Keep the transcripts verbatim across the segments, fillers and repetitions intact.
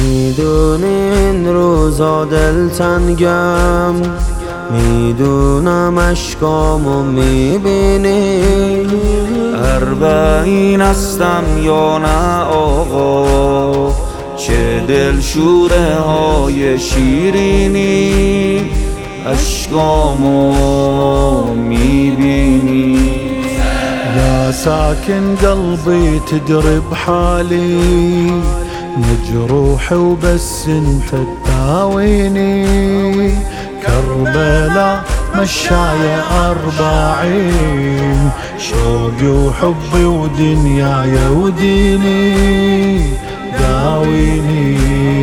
میدونی این روزا دلتنگم، میدونم اشکامو میبینی. اربعین هستم یا نه آقا، چه دلشوره های شیرینی، اشکامو میبینی. يا ساكن قلبي تدري بحالي، مجروح وبس انت تداويني. كربلاء مشاية أربعين، شوقي وحبي ودنياي وديني. داويني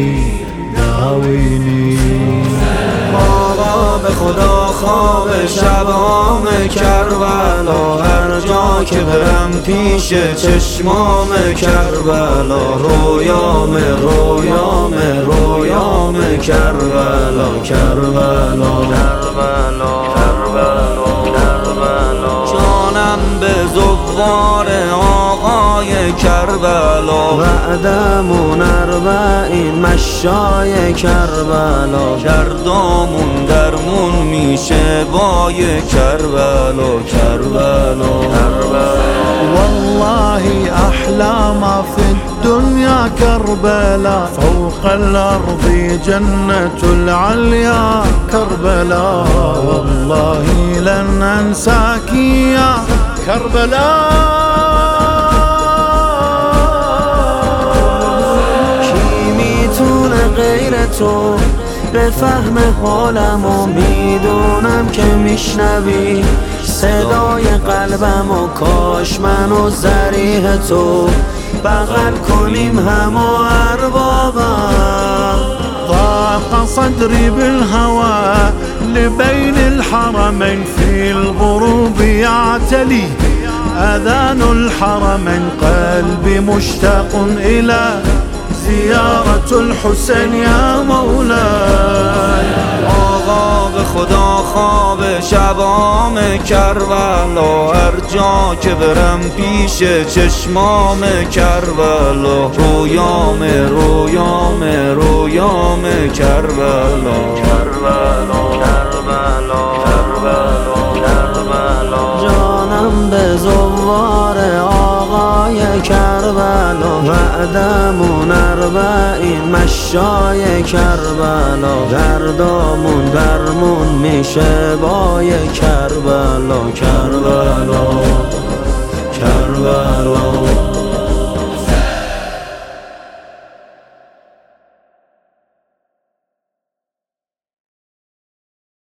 داويني. بابا به خدا خواب شبام کربلا، هر جا که برم پیش چشمام کربلا. رویام رویام رویام کربلا کربلا کربلا کربلا کربلا. جانم به زوار آقای کربلا، وعدمون اربعین مشای کربلا. دردامون درمون میشه بای کربلا کربلا کربلا. والله أحلى ما في الدنيا كربلاء، فوق الأرض جنة العليا كربلاء. والله لن أنساك يا كربلاء. کی میتونه غیر تو به فهم حالمو؟ میدونم که میشنوی صدای قلبم و کاش منو ضریح تو بغل کنیم همو اربابم. ضاق صدري بالهوى لبين الحرمين، في الغروب يعتلي أذان الحرمين. قلبي مشتاق إلى زيارة الحسين يا مولاي. آقا به خدا خواب شبام کربلا، هر جا که برم پیش چشمام کربلا. رویام رویام رویام کربلا کربلا کربلا کربلا کربلا. جانم به زوار آقای کربلا، وعدمون اربعین مشای کربلا. دردامون درمون میشه بای کربلا کربلا کربلا.